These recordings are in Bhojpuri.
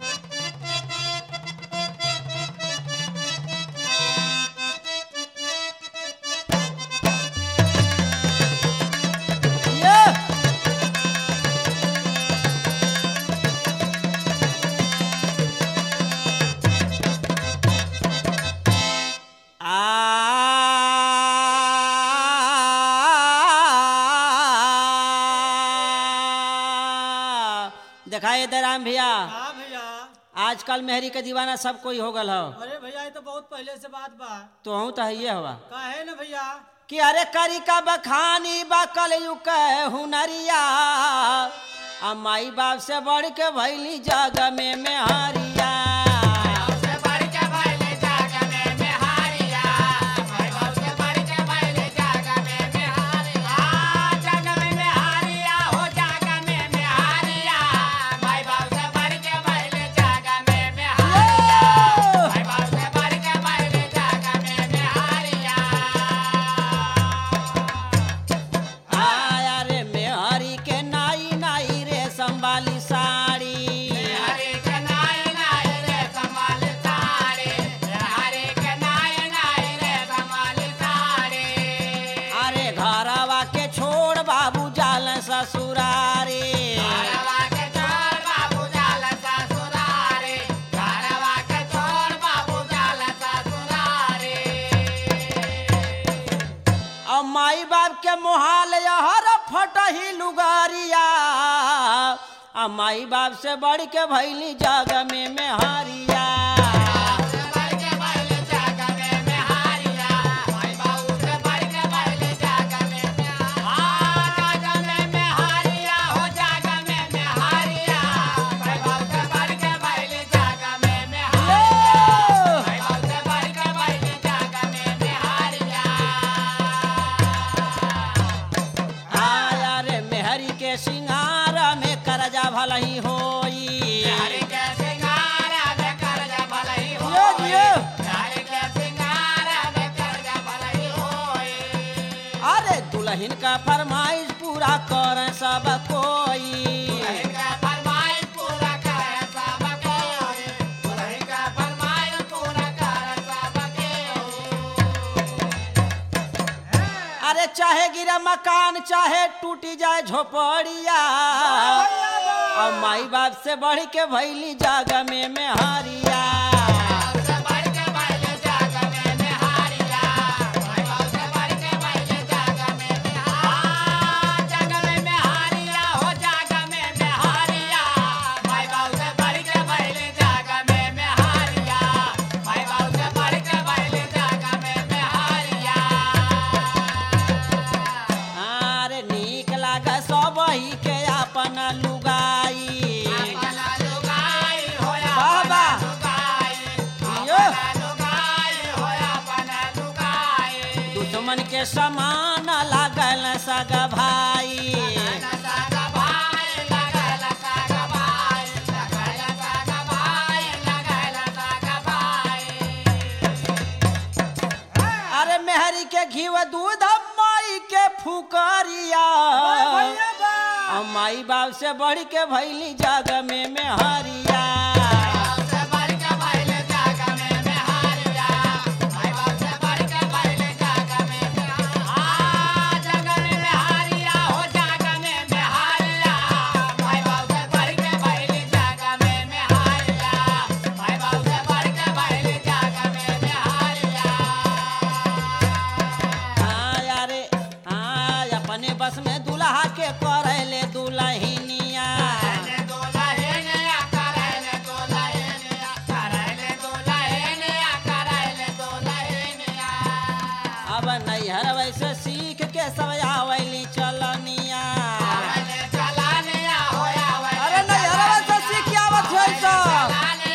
दिखाए दराम भैया। हाँ भैया। आजकल मेहरी के दीवाना सब कोई हो गल हो। अरे भैया ये तो बहुत पहले से बात बा। तो हूँ तो है हवा काहे न भैया कि अरे करी का बखानी बा कलयुग हुनरिया माई बाप से बढ़ के भैली जग में मेहरिया। ससुरारे और माई बाप के मोहाल हर फटही लुगारिया माई बाप से बढ़ के भैली जग में मेहरिया। सिंगार में करजा भलही होई अरे दुल्हन का फरमाइश पूरा कर सब कोई। अरे चाहे गिरा मकान चाहे टूटी जाए झोपड़िया और माई बाप से बढ़ के भैली जग में मेहरिया। दुश्मन के समान लागल सग भाई अरे मेहरी के घीव दूध माई के फुकरिया माई बाप से बढ़ के भैली जग में मेहरिया। बस में दुल्हा के करैले दुल्हनिया अब नैहर वैसे सीख के सब आवैली चलनिया। अरे नैहर वैसे सीख के आवत है सब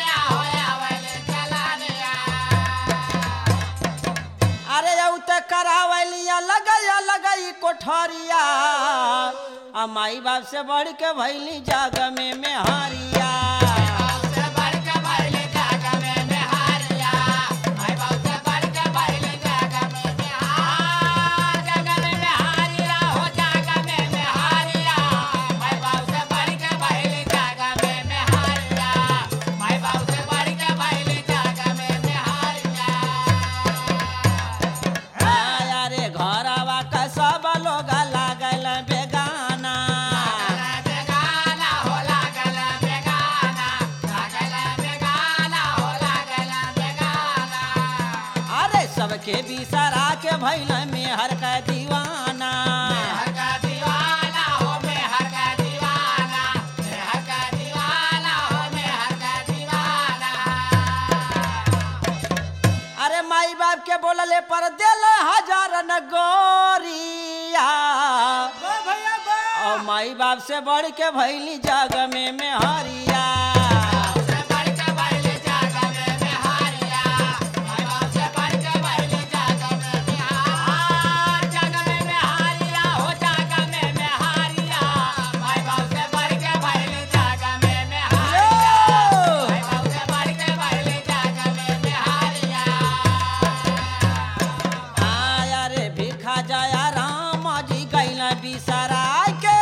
अरे औते करावैलिया लगई कोठरिया माई बाप से बढ़ के भैली जग में मेहरिया। के बिसरा के भैल में हर का दीवाना अरे माई बाप के बोलले पर दिल हजार न गोरिया भैया बा और माई बाप से बढ़ के भैली जग में हरिया आया रे भिखा जया राम जी गैला बिसरा के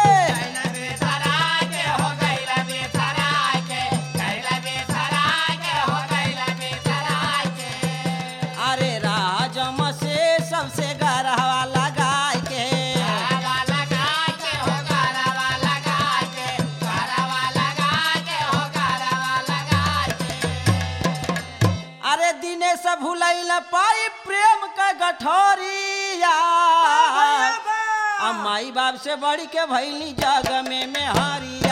अरे राजम से सबसे गरहवा लगाए के अरे दिने से भूलैल पाई प्रेम का गठोरिया भैया बा माई बाप से बढ़ के भैली जग में हारिया